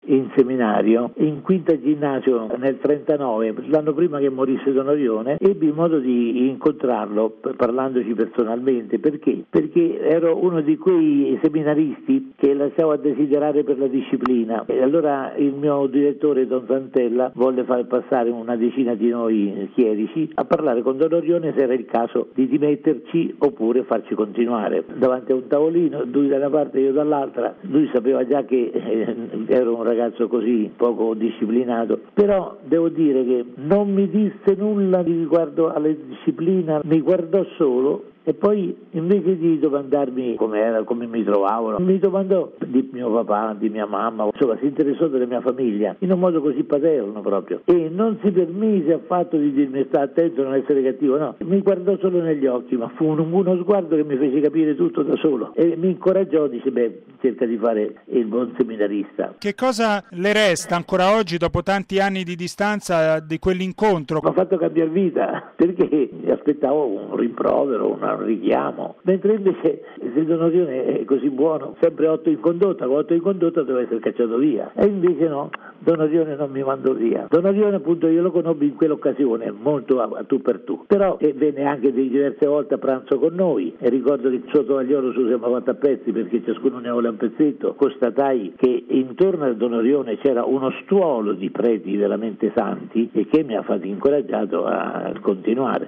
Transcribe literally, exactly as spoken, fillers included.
in seminario, in quinta ginnasio nel trentanove, l'anno prima che morisse Don Orione, ebbi modo di incontrarlo parlandoci personalmente. Perché? Perché ero uno di quei seminaristi che lasciavo a desiderare per la disciplina, e allora il mio direttore Don Santella volle far passare una decina di noi chierici a parlare con Don Orione se era il caso di dimetterci oppure farci continuare. Davanti a un tavolino, lui da una parte e io dall'altra, lui sapeva già che eh, ero un ragazzo così poco disciplinato, però devo dire che non mi disse nulla riguardo alla disciplina, mi guardò solo e poi invece di domandarmi com'era, come mi trovavo, mi domandò di mio papà, di mia mamma, insomma si interessò della mia famiglia in un modo così paterno proprio, e non si permise affatto di dirmi sta attento, non essere cattivo, no, mi guardò solo negli occhi, ma fu un, uno sguardo che mi fece capire tutto da solo e mi incoraggiò, dice beh, cerca di fare il buon seminarista. Che cosa le resta ancora oggi dopo tanti anni di distanza di quell'incontro? Mi ha fatto cambiare vita perché aspettavo un rimprovero, una un richiamo, mentre invece se Don Orione è così buono, sempre otto in condotta, con otto in condotta deve essere cacciato via, e invece no, Don Orione non mi mandò via. Don Orione appunto io lo conobbi in quell'occasione molto a, a tu per tu, però e venne anche di diverse volte a pranzo con noi, e ricordo che il suo tovagliolo si siamo fatto a pezzi perché ciascuno ne vuole un pezzetto. Constatai che intorno a Don Orione c'era uno stuolo di preti veramente santi e che mi ha fatto incoraggiato a continuare.